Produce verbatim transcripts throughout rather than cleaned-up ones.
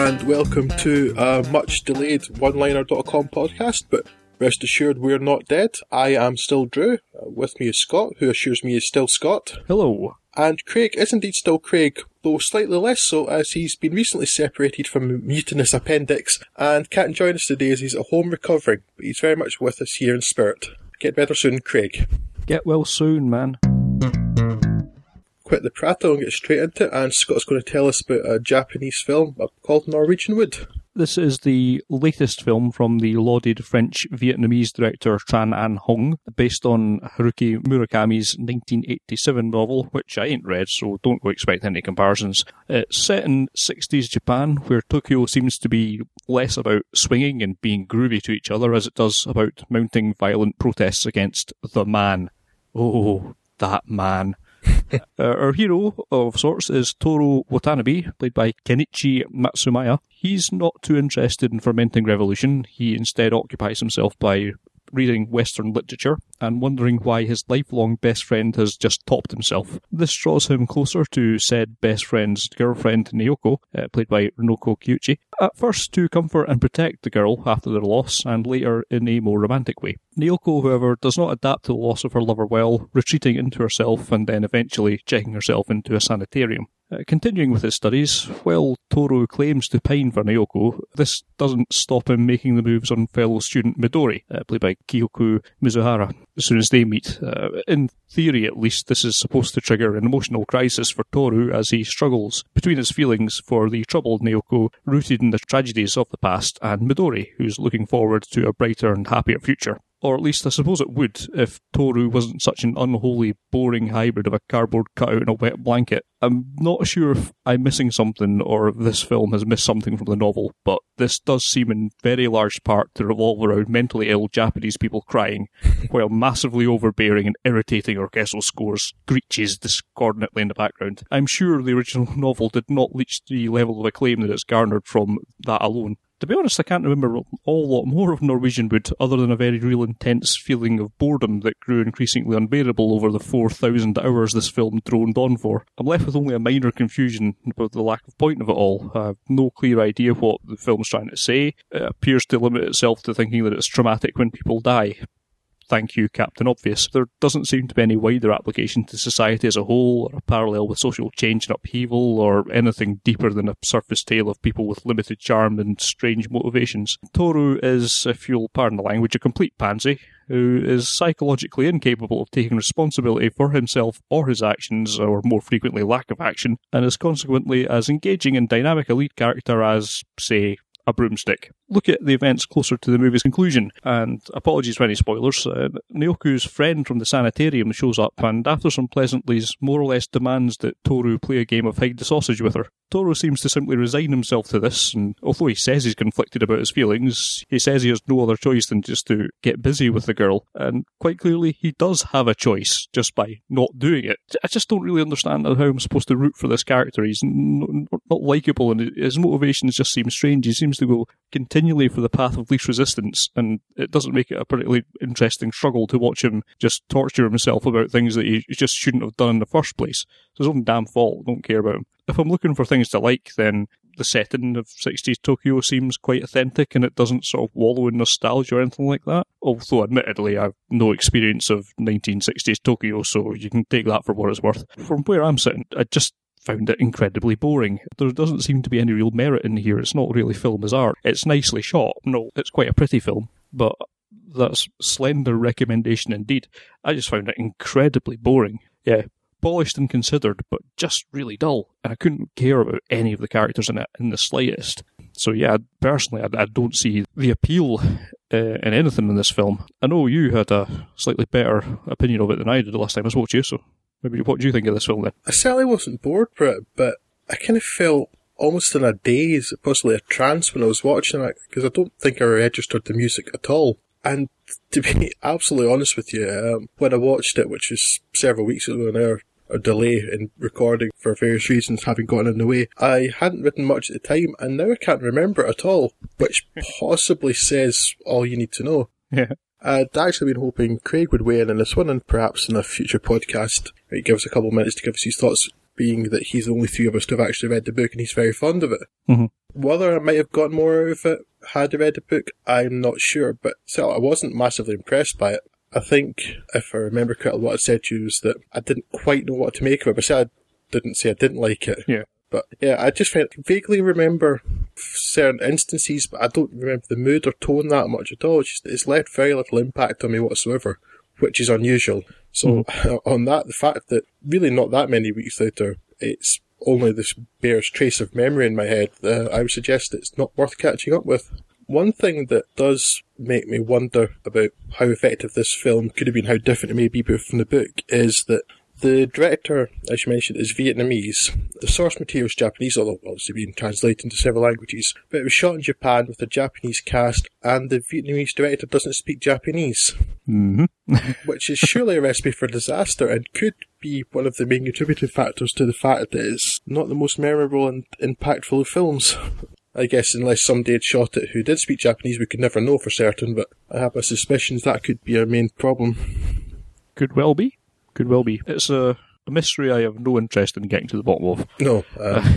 and welcome to a much delayed one liner dot com podcast, but rest assured we're not dead. I am still Drew. Uh, with me is Scott, who assures me is still Scott. Hello. And Craig is indeed still Craig, though slightly less so, as he's been recently separated from a mutinous appendix and can't join us today as he's at home recovering, but he's very much with us here in spirit. Get better soon, Craig. Get well soon, man. Quit the prattle and get straight into it, and Scott's going to tell us about a Japanese film called Norwegian Wood. This is the latest film from the lauded French-Vietnamese director Tran Anh Hong, based on Haruki Murakami's nineteen eighty-seven novel, which I ain't read, so don't go expect any comparisons. It's set in sixties Japan, where Tokyo seems to be less about swinging and being groovy to each other as it does about mounting violent protests against the man. Oh, that man. uh, our hero of sorts is Toru Watanabe, played by Kenichi Matsumaya. He's not too interested in fomenting revolution. He instead occupies himself by reading Western literature and wondering why his lifelong best friend has just topped himself. This draws him closer to said best friend's girlfriend Naoko, uh, played by Runoko Kyuchi, at first to comfort and protect the girl after their loss, and later in a more romantic way. Naoko, however, does not adapt to the loss of her lover well, retreating into herself and then eventually checking herself into a sanitarium. Uh, continuing with his studies, while Toru claims to pine for Naoko, this doesn't stop him making the moves on fellow student Midori, uh, played by Kyoku Mizuhara, as soon as they meet. Uh, in theory, at least, this is supposed to trigger an emotional crisis for Toru as he struggles between his feelings for the troubled Naoko, rooted in the tragedies of the past, and Midori, who's looking forward to a brighter and happier future. Or at least I suppose it would, if Toru wasn't such an unholy, boring hybrid of a cardboard cutout and a wet blanket. I'm not sure if I'm missing something, or if this film has missed something from the novel, but this does seem in very large part to revolve around mentally ill Japanese people crying, while massively overbearing and irritating orchestral scores screeches discordantly in the background. I'm sure the original novel did not reach the level of acclaim that it's garnered from that alone. To be honest, I can't remember a whole lot more of Norwegian Wood, other than a very real intense feeling of boredom that grew increasingly unbearable over the four thousand hours this film droned on for. I'm left with only a minor confusion about the lack of point of it all. I have no clear idea what the film's trying to say. It appears to limit itself to thinking that it's traumatic when people die. Thank you, Captain Obvious. There doesn't seem to be any wider application to society as a whole, or a parallel with social change and upheaval, or anything deeper than a surface tale of people with limited charm and strange motivations. Toru is, if you'll pardon the language, a complete pansy, who is psychologically incapable of taking responsibility for himself or his actions, or more frequently lack of action, and is consequently as engaging and dynamic a lead character as, say, a broomstick. Look at the events closer to the movie's conclusion, and apologies for any spoilers, uh, Naoku's friend from the sanitarium shows up, and after some pleasantries, more or less demands that Toru play a game of hide the sausage with her. Toru seems to simply resign himself to this, and although he says he's conflicted about his feelings, he says he has no other choice than just to get busy with the girl, and quite clearly he does have a choice, just by not doing it. I just don't really understand how I'm supposed to root for this character. He's n- not likeable, and his motivations just seem strange. He seems to go continually for the path of least resistance, and it doesn't make it a particularly interesting struggle to watch him just torture himself about things that he just shouldn't have done in the first place. It's his own damn fault. Don't care about him. If I'm looking for things to like, then the setting of sixties Tokyo seems quite authentic, and it doesn't sort of wallow in nostalgia or anything like that. Although, admittedly, I've no experience of nineteen sixties Tokyo, so you can take that for what it's worth. From where I'm sitting, I just found it incredibly boring. There doesn't seem to be any real merit in here. It's not really film as art. It's nicely shot. No, it's quite a pretty film, but that's slender recommendation indeed. I just found it incredibly boring. Yeah, polished and considered, but just really dull, and I couldn't care about any of the characters in it in the slightest. So yeah, personally, I, I don't see the appeal uh, in anything in this film. I know you had a slightly better opinion of it than I did the last time I spoke to you, so maybe what do you think of this film then? I certainly wasn't bored by it, but I kind of felt almost in a daze, possibly a trance when I was watching it, because I don't think I registered the music at all. And to be absolutely honest with you, um, when I watched it, which was several weeks ago now, a delay in recording for various reasons having gotten in the way, I hadn't written much at the time, and now I can't remember it at all, which possibly says all you need to know. Yeah. I'd actually been hoping Craig would weigh in on this one, and perhaps in a future podcast, he'd give us a couple of minutes to give us his thoughts being that he's the only three of us to have actually read the book and he's very fond of it. Mm-hmm. Whether I might have gotten more out of it had I read the book, I'm not sure, but still, I wasn't massively impressed by it. I think, if I remember correctly, what I said to you was that I didn't quite know what to make of it, but I said I didn't say I didn't like it. Yeah. But yeah, I just vaguely remember certain instances, but I don't remember the mood or tone that much at all. It's, just, it's left very little impact on me whatsoever, which is unusual. So mm. on that, the fact that really not that many weeks later, it's only this bears trace of memory in my head, uh, I would suggest it's not worth catching up with. One thing that does make me wonder about how effective this film could have been, how different it may be from the book, is that the director, as you mentioned, is Vietnamese. The source material is Japanese, although obviously being translated into several languages. But it was shot in Japan with a Japanese cast, and the Vietnamese director doesn't speak Japanese. Mm-hmm. Which is surely a recipe for disaster, and could be one of the main contributing factors to the fact that it's not the most memorable and impactful of films. I guess unless somebody had shot it who did speak Japanese, we could never know for certain, but I have my suspicions that could be our main problem. Could well be. Could well be. It's a, a mystery I have no interest in getting to the bottom of. No. Uh,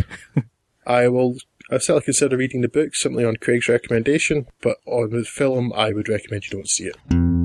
I will I certainly consider reading the book, simply on Craig's recommendation, but on the film, I would recommend you don't see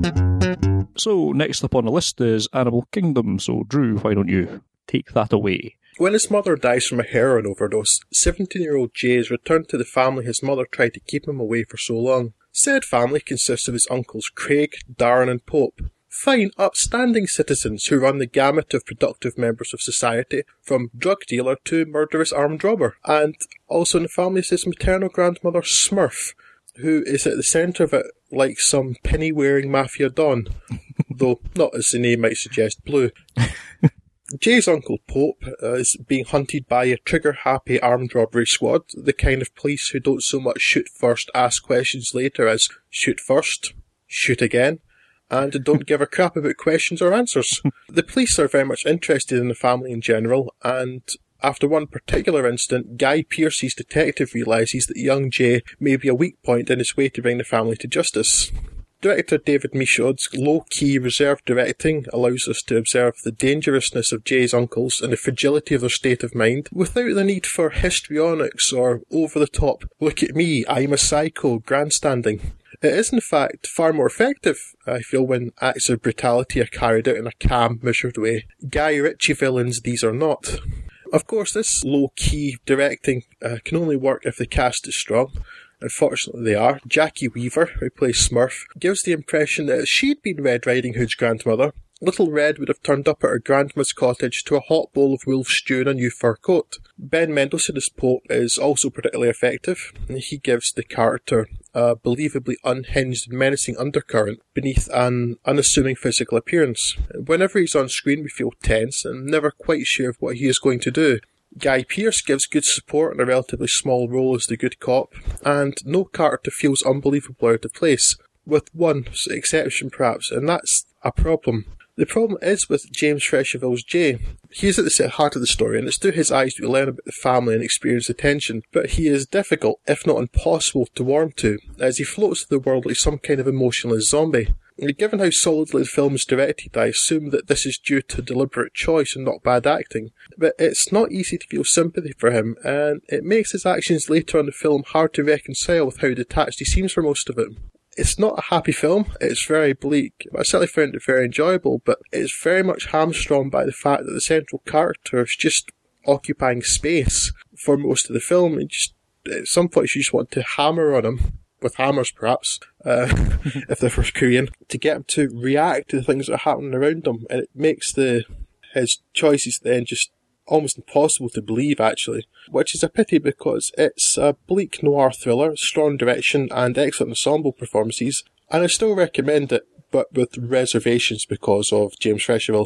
it. So, next up on the list is Animal Kingdom. So, Drew, why don't you take that away? When his mother dies from a heroin overdose, seventeen-year-old Jay is returned to the family his mother tried to keep him away for so long. Said family consists of his uncles Craig, Darren and Pope. Fine, upstanding citizens who run the gamut of productive members of society, from drug dealer to murderous armed robber. And also in the family is his maternal grandmother Smurf, who is at the centre of it like some penny-wearing mafia don, though not, as the name might suggest, blue. Jay's uncle Pope uh, is being hunted by a trigger-happy armed robbery squad, the kind of police who don't so much shoot first, ask questions later as shoot first, shoot again, and don't give a crap about questions or answers. The police are very much interested in the family in general, and after one particular incident, Guy Pearce's detective realises that young Jay may be a weak point in his way to bring the family to justice. Director David Michaud's low-key, reserved directing allows us to observe the dangerousness of Jay's uncles and the fragility of their state of mind, without the need for histrionics or over-the-top, look at me, I'm a psycho, grandstanding. It is, in fact, far more effective, I feel, when acts of brutality are carried out in a calm, measured way. Guy Ritchie villains these are not. Of course, this low-key directing uh, can only work if the cast is strong. Unfortunately they are. Jackie Weaver, who plays Smurf, gives the impression that if she'd been Red Riding Hood's grandmother, Little Red would have turned up at her grandma's cottage to a hot bowl of wolf stew and a new fur coat. Ben Mendelsohn as Pope is also particularly effective. He gives the character a believably unhinged and menacing undercurrent beneath an unassuming physical appearance. Whenever he's on screen we feel tense and never quite sure of what he is going to do. Guy Pearce gives good support in a relatively small role as the good cop, and no character feels unbelievably out of place, with one exception perhaps, and that's a problem. The problem is with James Frecheville's Jay. He is at the heart of the story, and it's through his eyes we learn about the family and experience the tension, but he is difficult, if not impossible, to warm to, as he floats through the world like some kind of emotionless zombie. And given how solidly the film is directed, I assume that this is due to deliberate choice and not bad acting. But it's not easy to feel sympathy for him, and it makes his actions later in the film hard to reconcile with how detached he seems for most of it. It's not a happy film, it's very bleak. I certainly found it very enjoyable, but it's very much hamstrung by the fact that the central character is just occupying space for most of the film, and just at some point you just want to hammer on him, with hammers perhaps, uh, if they're for Korean, to get him to react to the things that are happening around him, and it makes the his choices then just almost impossible to believe, actually, which is a pity because it's a bleak noir thriller, strong direction and excellent ensemble performances, and I still recommend it, but with reservations because of James Frecheville.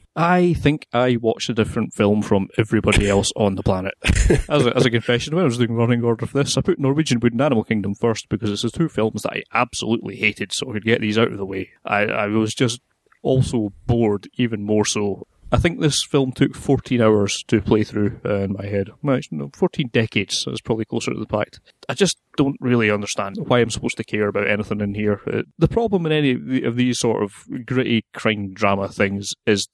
I think I watched a different film from everybody else on the planet. As a, as a confession, when I was doing running order for this, I put Norwegian Wood and Animal Kingdom first because it's the two films that I absolutely hated, so I could get these out of the way. I, I was just also bored, even more so. I think this film took fourteen hours to play through uh, in my head. Well, no, fourteen decades, so it's probably closer to the fact. I just don't really understand why I'm supposed to care about anything in here. Uh, the problem in any of, the, of these sort of gritty crime drama things is that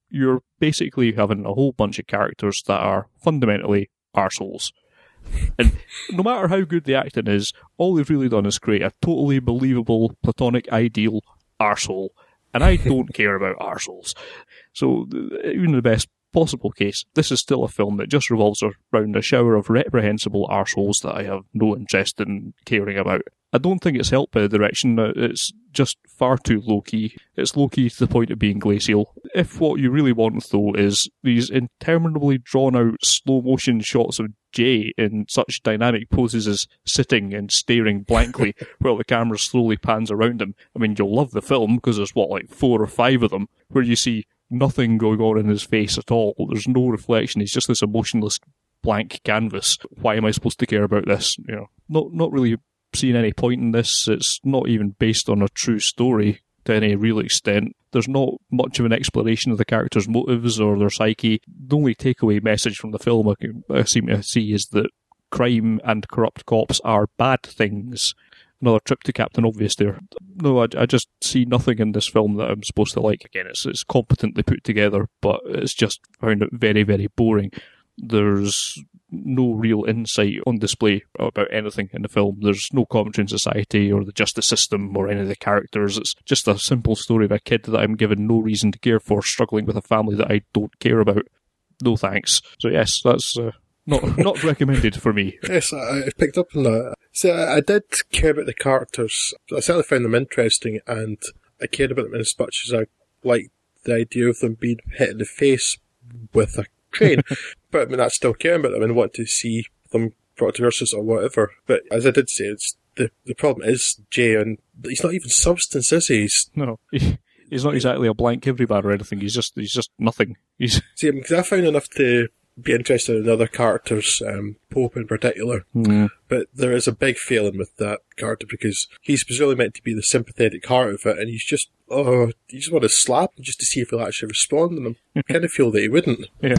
you're basically having a whole bunch of characters that are fundamentally arseholes. And no matter how good the acting is, all they've really done is create a totally believable, platonic, ideal arsehole. And I don't care about arseholes. So, even in the best possible case, this is still a film that just revolves around a shower of reprehensible arseholes that I have no interest in caring about. I don't think it's helped by the direction. It's just far too low-key. It's low-key to the point of being glacial. If what you really want, though, is these interminably drawn-out slow-motion shots of Jay in such dynamic poses as sitting and staring blankly while the camera slowly pans around him, I mean, you'll love the film, because there's, what, like four or five of them, where you see nothing going on in his face at all. There's no reflection. He's just this emotionless blank canvas. Why am I supposed to care about this? You know, not not really seeing any point in this. It's not even based on a true story to any real extent. There's not much of an explanation of the characters' motives or their psyche. The only takeaway message from the film I, can, I seem to see is that crime and corrupt cops are bad things. Another trip to Captain Obvious there. No, I, I just see nothing in this film that I'm supposed to like. Again, it's, it's competently put together, but it's just found it very, very boring. There's no real insight on display about anything in the film. There's no commentary on society or the justice system or any of the characters. It's just a simple story of a kid that I'm given no reason to care for, struggling with a family that I don't care about. No thanks. So yes, that's uh, not not recommended for me. Yes, I, I picked up on that. See, I, I did care about the characters. I certainly found them interesting, and I cared about them as much as I liked the idea of them being hit in the face with a train. But I mean, I still care about them and want to see them brought to justice or whatever. But as I did say, it's the the problem is Jay, and he's not even substance, is he? He's, no, he, he's not exactly a blank everyman or anything. He's just he's just nothing. He's see, because I found enough to be interested in other characters, um, Pope in particular. Mm. But there is a big failing with that character because he's presumably meant to be the sympathetic heart of it, and he's just, oh, you just want to slap him just to see if he'll actually respond, and I kind of feel that he wouldn't. Yeah.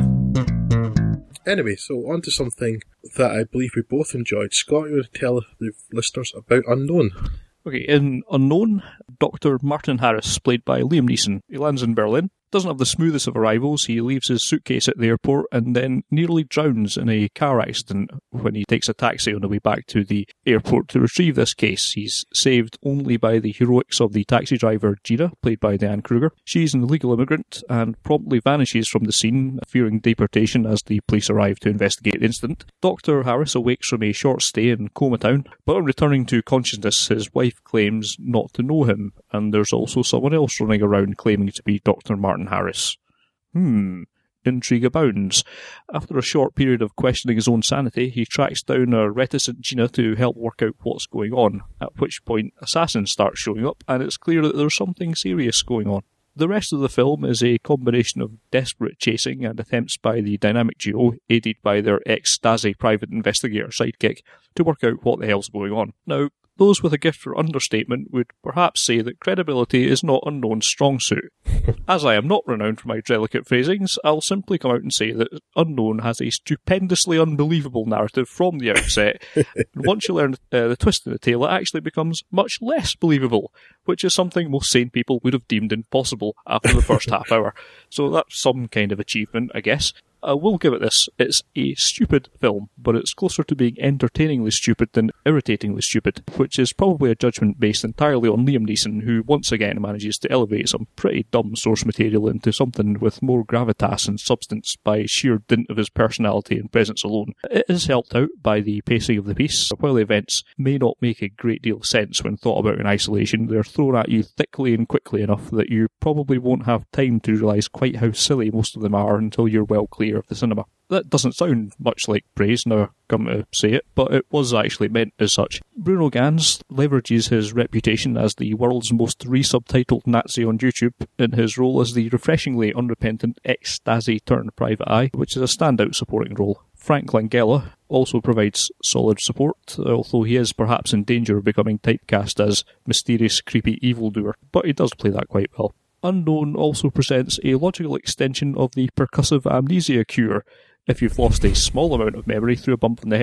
Anyway, so on to something that I believe we both enjoyed. Scott, you want to tell the listeners about Unknown? Okay, in Unknown, Doctor Martin Harris, played by Liam Neeson, he lands in Berlin. Doesn't have the smoothest of arrivals. He leaves his suitcase at the airport and then nearly drowns in a car accident when he takes a taxi on the way back to the airport to retrieve this case. He's saved only by the heroics of the taxi driver Gina, played by Diane Kruger. She's an illegal immigrant and promptly vanishes from the scene, fearing deportation as the police arrive to investigate the incident. Doctor Harris awakes from a short stay in Coma Town, but on returning to consciousness, his wife claims not to know him, and there's also someone else running around claiming to be Doctor Martin Harris. Hmm. Intrigue abounds. After a short period of questioning his own sanity, he tracks down a reticent Gina to help work out what's going on, at which point assassins start showing up, and it's clear that there's something serious going on. The rest of the film is a combination of desperate chasing and attempts by the dynamic duo, aided by their ex-Stasi private investigator sidekick, to work out what the hell's going on. Now, those with a gift for understatement would perhaps say that credibility is not Unknown's strong suit. As I am not renowned for my delicate phrasings, I'll simply come out and say that Unknown has a stupendously unbelievable narrative from the outset. Once you learn uh, the twist in the tale, it actually becomes much less believable, which is something most sane people would have deemed impossible after the first half hour. So that's some kind of achievement, I guess. I will give it this. It's a stupid film, but it's closer to being entertainingly stupid than irritatingly stupid, which is probably a judgment based entirely on Liam Neeson, who once again manages to elevate some pretty dumb source material into something with more gravitas and substance by sheer dint of his personality and presence alone. It is helped out by the pacing of the piece. While the events may not make a great deal of sense when thought about in isolation, they're thrown at you thickly and quickly enough that you probably won't have time to realise quite how silly most of them are until you're well clear of the cinema. That doesn't sound much like praise, now I come to say it, but it was actually meant as such. Bruno Ganz leverages his reputation as the world's most re-subtitled Nazi on YouTube in his role as the refreshingly unrepentant ex-Stasi turned private eye, which is a standout supporting role. Frank Langella also provides solid support, although he is perhaps in danger of becoming typecast as mysterious, creepy evildoer, but he does play that quite well. Unknown also presents a logical extension of the percussive amnesia cure. If you've lost a small amount of memory through a bump in the head,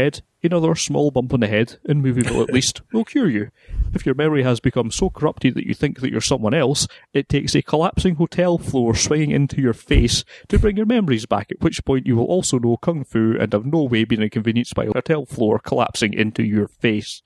Another small bump on the head, in Movieville at least, will cure you. If your memory has become so corrupted that you think that you're someone else, it takes a collapsing hotel floor swinging into your face to bring your memories back, at which point you will also know Kung Fu and have no way been inconvenienced by a hotel floor collapsing into your face.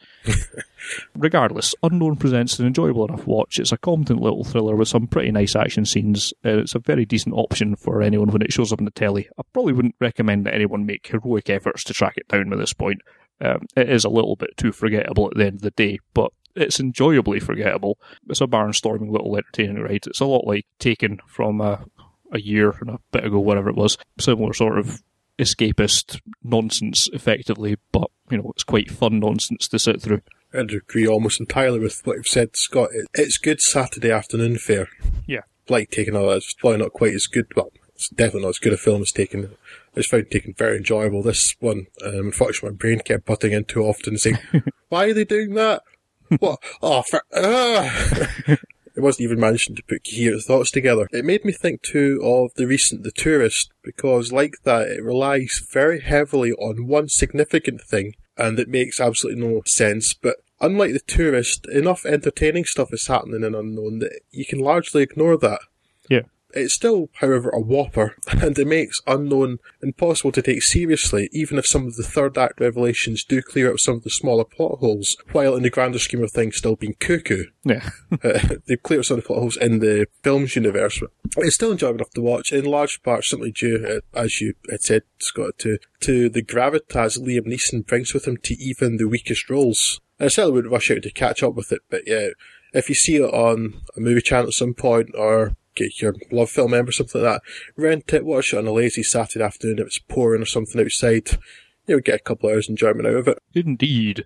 Regardless, Unknown presents an enjoyable enough watch. It's a competent little thriller with some pretty nice action scenes, and it's a very decent option for anyone when it shows up on the telly. I probably wouldn't recommend that anyone make heroic efforts to track it down at this point. Um, it is a little bit too forgettable at the end of the day, but it's enjoyably forgettable. It's a barnstorming little entertaining ride. It's a lot like Taken from a, a year and a bit ago, whatever it was. Similar sort of escapist nonsense, effectively, but, you know, it's quite fun nonsense to sit through. I agree almost entirely with what you've said, Scott. It's good Saturday afternoon fare. Yeah. Like Taken, it's probably not quite as good, well, it's definitely not as good a film as Taken. I just found Taken very enjoyable. This one, um, unfortunately, my brain kept butting in too often, saying, why are they doing that? What? Oh, for, uh. It wasn't even managing to put coherent thoughts together. It made me think too of the recent The Tourist, because like that, it relies very heavily on one significant thing, and it makes absolutely no sense. But unlike The Tourist, enough entertaining stuff is happening in Unknown that you can largely ignore that. Yeah. It's still, however, a whopper, and it makes Unknown impossible to take seriously, even if some of the third act revelations do clear up some of the smaller plot holes, while in the grander scheme of things still being cuckoo. Yeah. uh, they clear up some of the plot holes in the film's universe. It's still enjoyable enough to watch, in large part simply due, uh, as you had said, Scott, to, to the gravitas Liam Neeson brings with him to even the weakest roles. And I certainly would rush out to catch up with it, but yeah, if you see it on a movie channel at some point, or get your Love Film member, something like that, rent it, watch it on a lazy Saturday afternoon if it's pouring or something outside, you'll get a couple of hours enjoyment out of it. Indeed.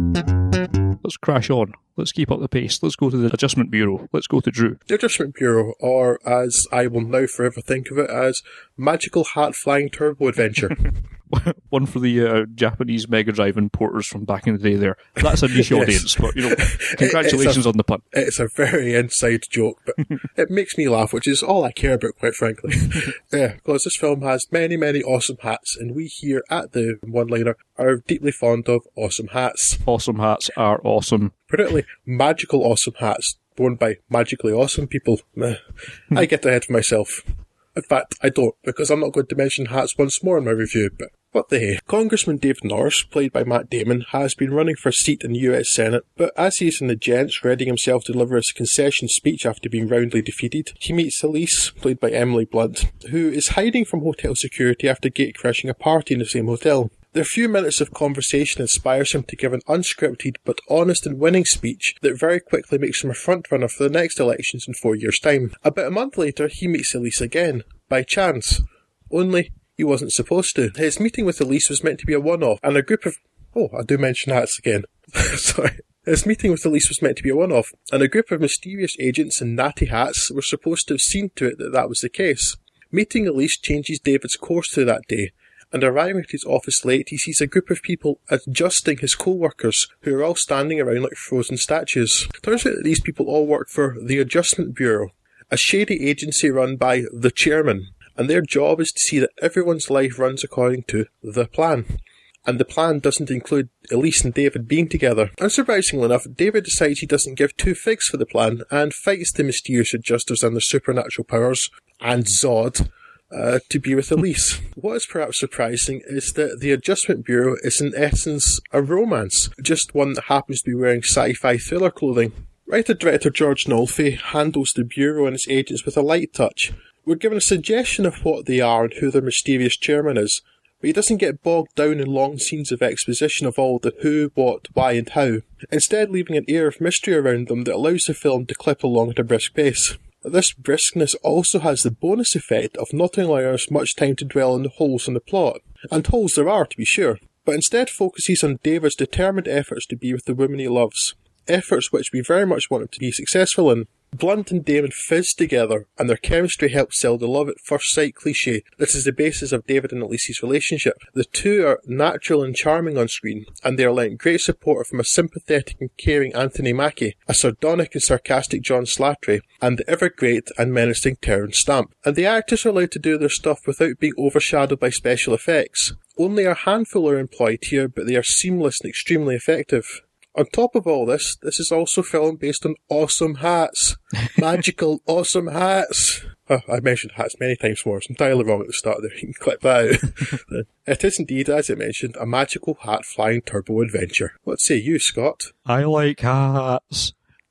Let's crash on. Let's keep up the pace. Let's go to the Adjustment Bureau. Let's go to Drew. The Adjustment Bureau, or as I will now forever think of it as, Magical Hat Flying Turbo Adventure. One for the uh, Japanese Mega Drive importers from back in the day there. That's a niche yes. audience, but, you know, congratulations a, on the pun. It's a very inside joke, but it makes me laugh, which is all I care about, quite frankly. Yeah, because this film has many, many awesome hats, and we here at the One-Liner are deeply fond of awesome hats. Awesome hats are awesome. Particularly magical awesome hats worn by magically awesome people. I get ahead of myself. In fact, I don't, because I'm not going to mention hats once more in my review, but what the hey. Congressman David Norris, played by Matt Damon, has been running for a seat in the U S Senate, but as he is in the gents, readying himself to deliver his concession speech after being roundly defeated, he meets Elise, played by Emily Blunt, who is hiding from hotel security after gate-crashing a party in the same hotel. Their few minutes of conversation inspires him to give an unscripted but honest and winning speech that very quickly makes him a frontrunner for the next elections in four years' time. About a month later, he meets Elise again, by chance. Only, he wasn't supposed to. His meeting with Elise was meant to be a one-off, and a group of... Oh, I do mention hats again. Sorry. His meeting with Elise was meant to be a one-off, and a group of mysterious agents in natty hats were supposed to have seen to it that that was the case. Meeting Elise changes David's course through that day, and arriving at his office late, he sees a group of people adjusting his co-workers, who are all standing around like frozen statues. Turns out that these people all work for the Adjustment Bureau, a shady agency run by the chairman, and their job is to see that everyone's life runs according to the plan. And the plan doesn't include Elise and David being together. Unsurprisingly enough, David decides he doesn't give two figs for the plan, and fights the mysterious adjusters and their supernatural powers, and Zod, Uh, to be with Elise. What is perhaps surprising is that the Adjustment Bureau is in essence a romance, just one that happens to be wearing sci-fi thriller clothing. Writer-director George Nolfi handles the Bureau and its agents with a light touch. We're given a suggestion of what they are and who their mysterious chairman is, but he doesn't get bogged down in long scenes of exposition of all the who, what, why and how, instead leaving an air of mystery around them that allows the film to clip along at a brisk pace. This briskness also has the bonus effect of not allowing us much time to dwell on the holes in the plot, and holes there are to be sure, but instead focuses on David's determined efforts to be with the woman he loves, efforts which we very much want him to be successful in. Blunt and Damon fizz together, and their chemistry helps sell the love at first sight cliche that is the basis of David and Elise's relationship. The two are natural and charming on screen, and they are lent great support from a sympathetic and caring Anthony Mackie, a sardonic and sarcastic John Slattery, and the ever-great and menacing Terence Stamp. And the actors are allowed to do their stuff without being overshadowed by special effects. Only a handful are employed here, but they are seamless and extremely effective. On top of all this, this is also a film based on awesome hats. Magical, awesome hats. Oh, I mentioned hats many times more. It's entirely wrong at the start there. You can clip that out. It is indeed, as I mentioned, a magical hat flying turbo adventure. What say you, Scott? I like hats.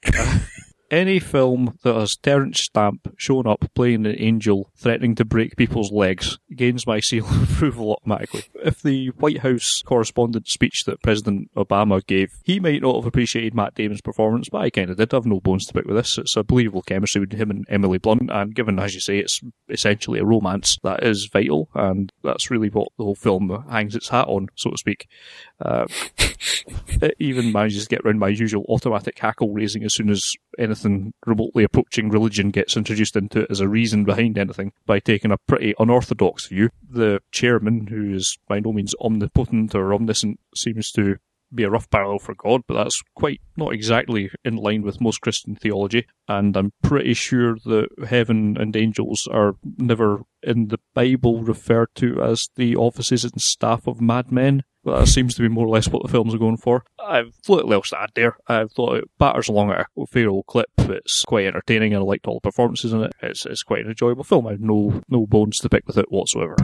Any film that has Terence Stamp showing up playing an angel threatening to break people's legs gains my seal of approval automatically. If the White House correspondence speech that President Obama gave, he might not have appreciated Matt Damon's performance, but I kind of did. I've no bones to pick with this. It's a believable chemistry with him and Emily Blunt, and given, as you say, it's essentially a romance, that is vital, and that's really what the whole film hangs its hat on, so to speak. Uh, it even manages to get round my usual automatic hackle raising as soon as anything remotely approaching religion gets introduced into it as a reason behind anything, by taking a pretty unorthodox view. The chairman, who is by no means omnipotent or omniscient, seems to be a rough parallel for God, but that's quite not exactly in line with most Christian theology, and I'm pretty sure that heaven and angels are never in the Bible referred to as the offices and staff of madmen. But that seems to be more or less what the films are going for. I've little else to add there. I thought it batters along at a fair old clip. It's quite entertaining, and I liked all the performances in it. It's it's quite an enjoyable film. I have no no bones to pick with it whatsoever.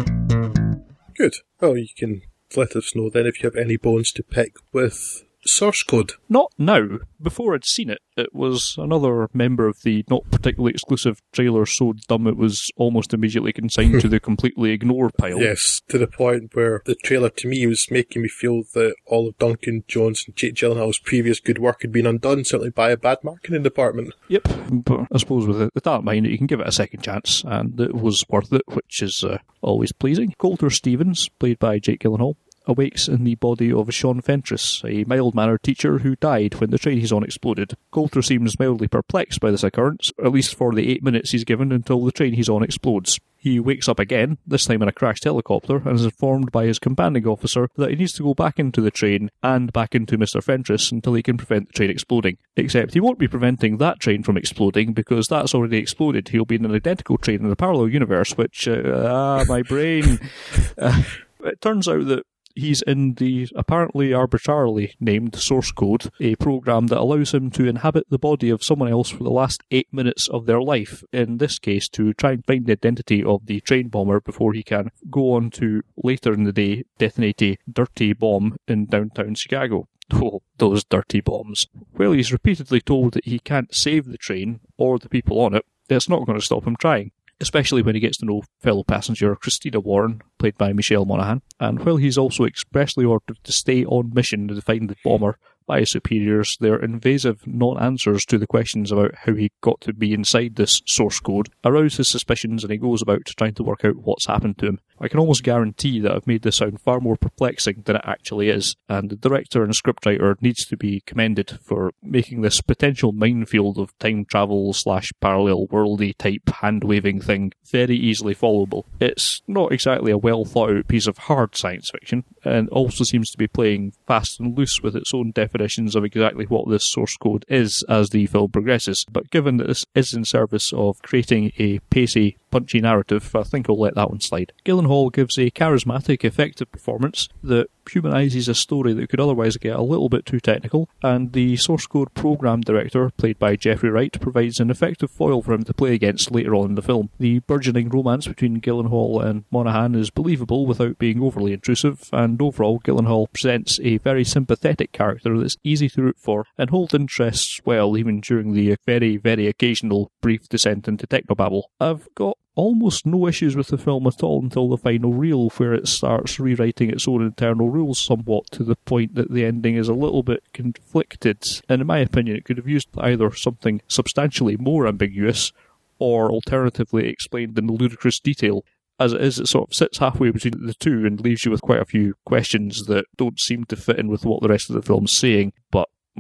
Good. Well, you can let us know then if you have any bones to pick with Source Code. Not now. Before I'd seen it, it was another member of the not particularly exclusive trailer so dumb it was almost immediately consigned to the completely ignored pile. Yes, to the point where the trailer to me was making me feel that all of Duncan Jones and Jake Gyllenhaal's previous good work had been undone simply by a bad marketing department. Yep, but I suppose with the talent behind it, you can give it a second chance, and it was worth it, which is uh, always pleasing. Coulter Stevens, played by Jake Gyllenhaal, awakes in the body of Sean Fentress, a mild-mannered teacher who died when the train he's on exploded. Coulter seems mildly perplexed by this occurrence, at least for the eight minutes he's given until the train he's on explodes. He wakes up again, this time in a crashed helicopter, and is informed by his commanding officer that he needs to go back into the train and back into Mister Fentress until he can prevent the train exploding. Except he won't be preventing that train from exploding because that's already exploded. He'll be in an identical train in a parallel universe, which, uh, ah, my brain. Uh, it turns out that he's in the apparently arbitrarily named Source Code, a program that allows him to inhabit the body of someone else for the last eight minutes of their life, in this case to try and find the identity of the train bomber before he can go on to, later in the day, detonate a dirty bomb in downtown Chicago. Oh, those dirty bombs. While he's repeatedly told that he can't save the train or the people on it, it's not going to stop him trying, especially when he gets to know fellow passenger Christina Warren, played by Michelle Monaghan, and while he's also expressly ordered to stay on mission to find the bomber by his superiors, their invasive non-answers to the questions about how he got to be inside this source code arouse his suspicions, and he goes about trying to work out what's happened to him. I can almost guarantee that I've made this sound far more perplexing than it actually is, and the director and scriptwriter needs to be commended for making this potential minefield of time travel slash parallel worldy type hand-waving thing very easily followable. It's not exactly a well thought out piece of hard science fiction, and also seems to be playing fast and loose with its own definitions of exactly what this source code is as the film progresses. But given that this is in service of creating a pacey, punchy narrative, I think I'll let that one slide. Gyllenhaal gives a charismatic, effective performance that humanises a story that could otherwise get a little bit too technical, and the source code program director, played by Jeffrey Wright, provides an effective foil for him to play against later on in the film. The burgeoning romance between Gyllenhaal and Monaghan is believable without being overly intrusive, and overall Gyllenhaal presents a very sympathetic character that's easy to root for and hold interests well even during the very, very occasional brief descent into technobabble. I've got almost no issues with the film at all until the final reel, where it starts rewriting its own internal rules somewhat to the point that the ending is a little bit conflicted, and in my opinion it could have used either something substantially more ambiguous or alternatively explained in ludicrous detail. As it is, it sort of sits halfway between the two and leaves you with quite a few questions that don't seem to fit in with what the rest of the film's saying, but, well,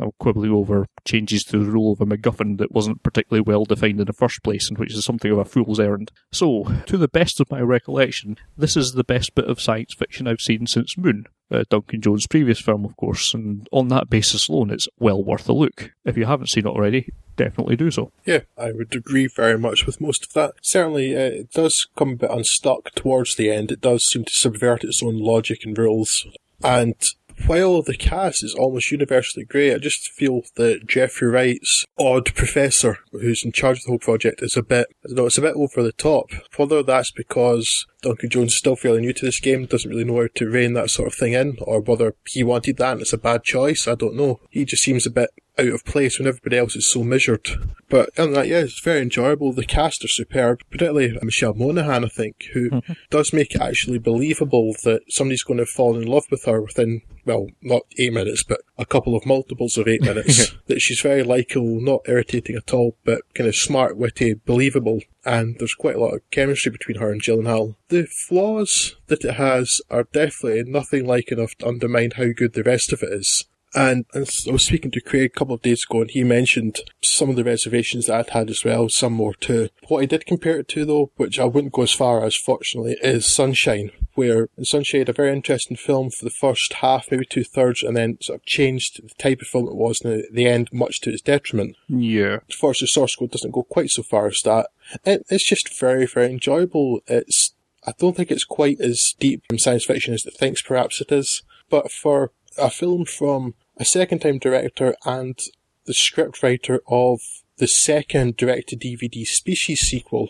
I'm quibbling over changes to the rule of a MacGuffin that wasn't particularly well defined in the first place, and which is something of a fool's errand. So, to the best of my recollection, this is the best bit of science fiction I've seen since Moon, uh, Duncan Jones' previous film, of course, and on that basis alone, it's well worth a look. If you haven't seen it already, definitely do so. Yeah, I would agree very much with most of that. Certainly, uh, it does come a bit unstuck towards the end. It does seem to subvert its own logic and rules. And while the cast is almost universally great, I just feel that Jeffrey Wright's odd professor, who's in charge of the whole project, is a bit, I don't know, it's a bit over the top. Whether that's because Duncan Jones is still fairly new to this game, doesn't really know how to rein that sort of thing in, or whether he wanted that and it's a bad choice, I don't know. He just seems a bit out of place when everybody else is so measured. But other than that, yeah, it's very enjoyable. The cast are superb, particularly Michelle Monaghan, I think, who mm-hmm. does make it actually believable that somebody's going to fall in love with her within, well, not eight minutes, but a couple of multiples of eight minutes. That she's very likeable, not irritating at all, but kind of smart, witty, believable. And there's quite a lot of chemistry between her and Gyllenhaal. The flaws that it has are definitely nothing like enough to undermine how good the rest of it is. And, and I was speaking to Craig a couple of days ago, and he mentioned some of the reservations that I'd had as well, some more too. What I did compare it to, though, which I wouldn't go as far as, fortunately, is Sunshine, where in Sunshine had a very interesting film for the first half, maybe two-thirds, and then sort of changed the type of film it was in the end, much to its detriment. Yeah. Fortunately, Source Code doesn't go quite so far as that. It, it's just very, very enjoyable. It's, I don't think it's quite as deep in science fiction as it thinks perhaps it is, but for a film from a second-time director and the scriptwriter of the second direct-to-D V D Species sequel,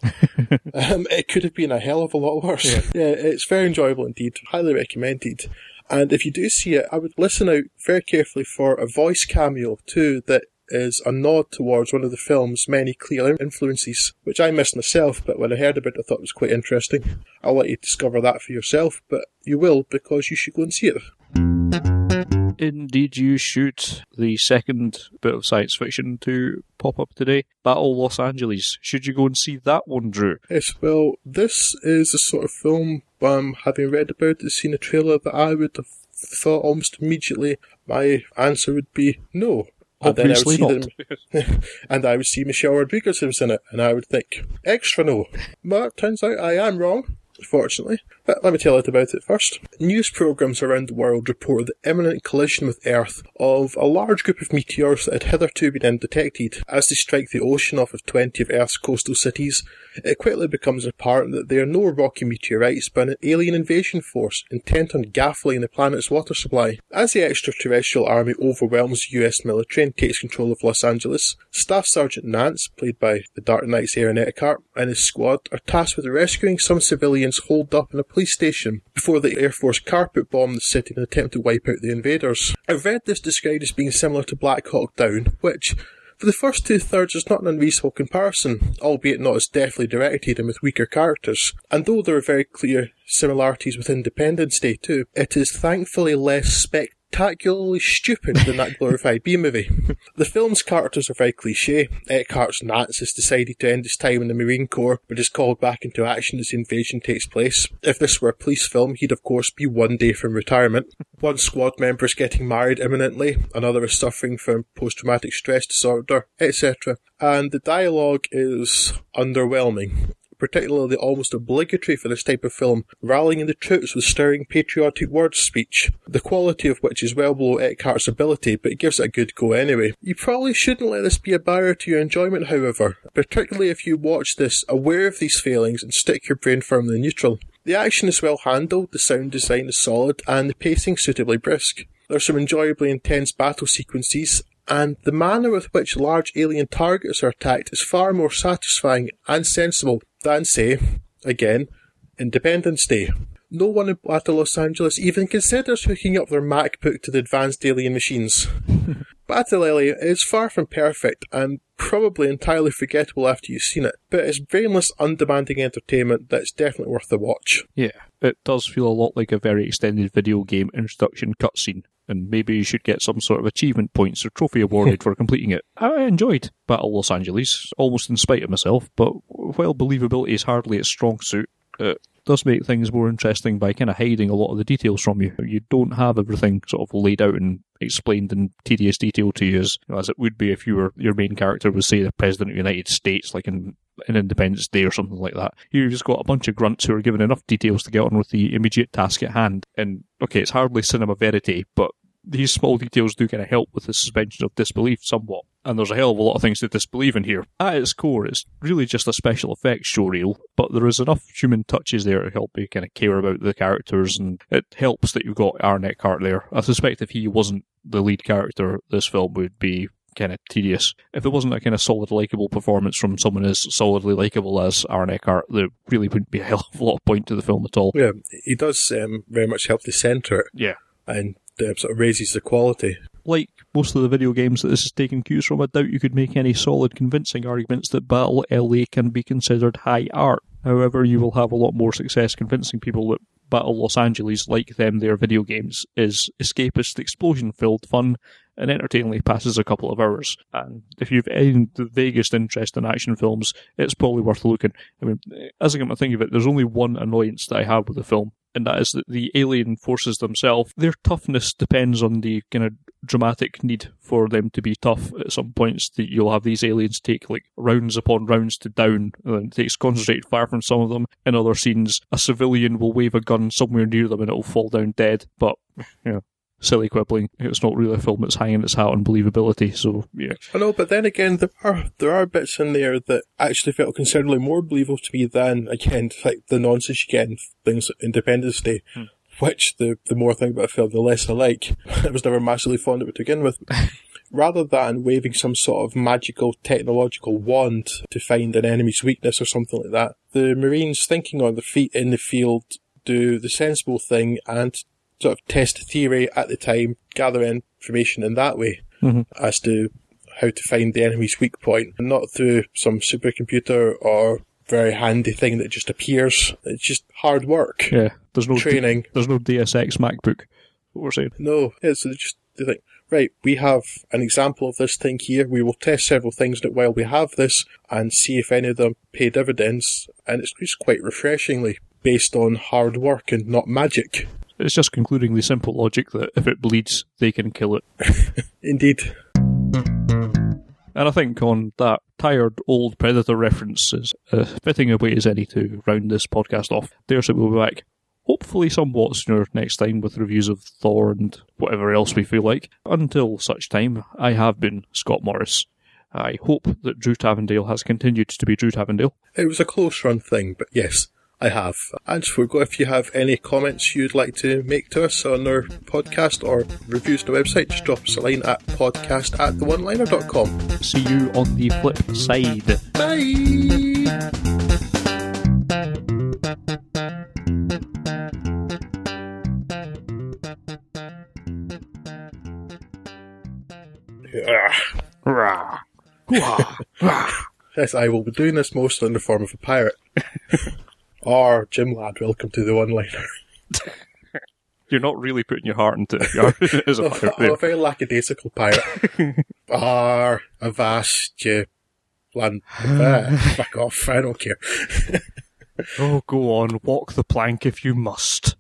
um, it could have been a hell of a lot worse. Yeah. yeah, it's very enjoyable indeed. Highly recommended. And if you do see it, I would listen out very carefully for a voice cameo too that is a nod towards one of the film's many clear influences, which I missed myself, but when I heard about it, I thought it was quite interesting. I'll let you discover that for yourself, but you will, because you should go and see it. Indeed you should. The second bit of science fiction to pop up today, Battle Los Angeles. Should you go and see that one, Drew? Yes, well, this is the sort of film, um, having read about it, seen a trailer, that I would have thought almost immediately my answer would be no. And Obviously then I would see them, and I would see Michelle Rodriguez was in it, and I would think, extra no. But it turns out I am wrong, fortunately. But let me tell you about it first. News programs around the world report the imminent collision with Earth of a large group of meteors that had hitherto been undetected. As they strike the ocean off of twenty of Earth's coastal cities, it quickly becomes apparent that they are no rocky meteorites but an alien invasion force intent on gaffling the planet's water supply. As the extraterrestrial army overwhelms the U S military and takes control of Los Angeles, Staff Sergeant Nance, played by the Dark Knight's Aaron Eckhart, and his squad are tasked with rescuing some civilians holed up in a police station before the Air Force carpet bomb the city in an attempt to wipe out the invaders. I've read this described as being similar to Black Hawk Down, which, for the first two-thirds, is not an unreasonable comparison, albeit not as deftly directed and with weaker characters. And though there are very clear similarities with Independence Day too, it is thankfully less spectacular. Spectacularly stupid than that glorified B-movie. The film's characters are very cliché. Eckhart's Nance has decided to end his time in the Marine Corps, but is called back into action as the invasion takes place. If this were a police film, he'd of course be one day from retirement. One squad member is getting married imminently, another is suffering from post-traumatic stress disorder, et cetera. And the dialogue is underwhelming. Particularly almost obligatory for this type of film, rallying the troops with stirring patriotic word speech, the quality of which is well below Eckhart's ability, but it gives it a good go anyway. You probably shouldn't let this be a barrier to your enjoyment, however, particularly if you watch this aware of these failings and stick your brain firmly neutral. The action is well handled, the sound design is solid, and the pacing suitably brisk. There's some enjoyably intense battle sequences, and the manner with which large alien targets are attacked is far more satisfying and sensible than, say, again, Independence Day. No one in Battle Los Angeles even considers hooking up their MacBook to the advanced alien machines. Battle L A is far from perfect and probably entirely forgettable after you've seen it, but it's brainless, undemanding entertainment that's definitely worth the watch. Yeah, it does feel a lot like a very extended video game introduction cutscene, and maybe you should get some sort of achievement points or trophy awarded for completing it. I enjoyed Battle Los Angeles, almost in spite of myself, but while believability is hardly its strong suit, it does make things more interesting by kind of hiding a lot of the details from you. You don't have everything sort of laid out and explained in tedious detail to you as, you know, as it would be if you were your main character was, say, the President of the United States, like in, in Independence Day or something like that. You've just got a bunch of grunts who are given enough details to get on with the immediate task at hand. And, okay, it's hardly cinema verite, but these small details do kind of help with the suspension of disbelief somewhat. And there's a hell of a lot of things to disbelieve in here. At its core, it's really just a special effects showreel, but there is enough human touches there to help you kind of care about the characters, and it helps that you've got Aaron Eckhart there. I suspect if he wasn't the lead character, this film would be kind of tedious. If there wasn't a kind of solid, likeable performance from someone as solidly likeable as Aaron Eckhart, there really wouldn't be a hell of a lot of point to the film at all. Yeah, he does um, very much help to centre it. Yeah. And uh, sort of raises the quality. Like most of the video games that this is taking cues from, I doubt you could make any solid, convincing arguments that Battle L A can be considered high art. However, you will have a lot more success convincing people that Battle Los Angeles, like them, their video games, is escapist, explosion-filled fun, and entertainingly passes a couple of hours. And if you've any the vaguest interest in action films, it's probably worth looking. I mean, as I come to think of it, there's only one annoyance that I have with the film, and that is that the alien forces themselves, their toughness depends on the kind of dramatic need for them to be tough. At some points, that you'll have these aliens take like rounds upon rounds to down, and it takes concentrated fire from some of them. In other scenes, a civilian will wave a gun somewhere near them and it'll fall down dead. But, you know, silly quibbling. It's not really a film that's hanging its hat on believability, so yeah. I know, but then again, there are there are bits in there that actually felt considerably more believable to me than, again, like the nonsense you get in things like Independence Day, hmm. which the, the more I think about a film, the less I like. I was never massively fond of it to begin with. Rather than waving some sort of magical technological wand to find an enemy's weakness or something like that, the Marines thinking on their feet in the field do the sensible thing and sort of test a theory at the time, gather information in that way mm-hmm. as to how to find the enemy's weak point, and not through some supercomputer or very handy thing that just appears. It's just hard work. Yeah, there's no training. D- there's no D S X MacBook. What we're saying. No, it's just they think, right, we have an example of this thing here. We will test several things that while we have this and see if any of them pay dividends. And it's just quite refreshingly based on hard work and not magic. It's just concluding the simple logic that if it bleeds, they can kill it. Indeed. And I think on that tired old Predator reference is as fitting a way as any to round this podcast off. There's it, we'll be back, hopefully somewhat sooner next time with reviews of Thor and whatever else we feel like. Until such time, I have been Scott Morris. I hope that Drew Tavendale has continued to be Drew Tavendale. It was a close run thing, but yes, I have. And before we go, if you have any comments you'd like to make to us on our podcast or reviews on the website, just drop us a line at podcast at the one liner dot com. See you on the flip side. Bye! Yes, I will be doing this mostly in the form of a pirate. Or, Jim Ladd, welcome to the one-liner. You're not really putting your heart into it. You're as a pirate. I'm a very lackadaisical pirate. Ar, avast you, land. Fuck off, I don't care. Oh, go on, walk the plank if you must.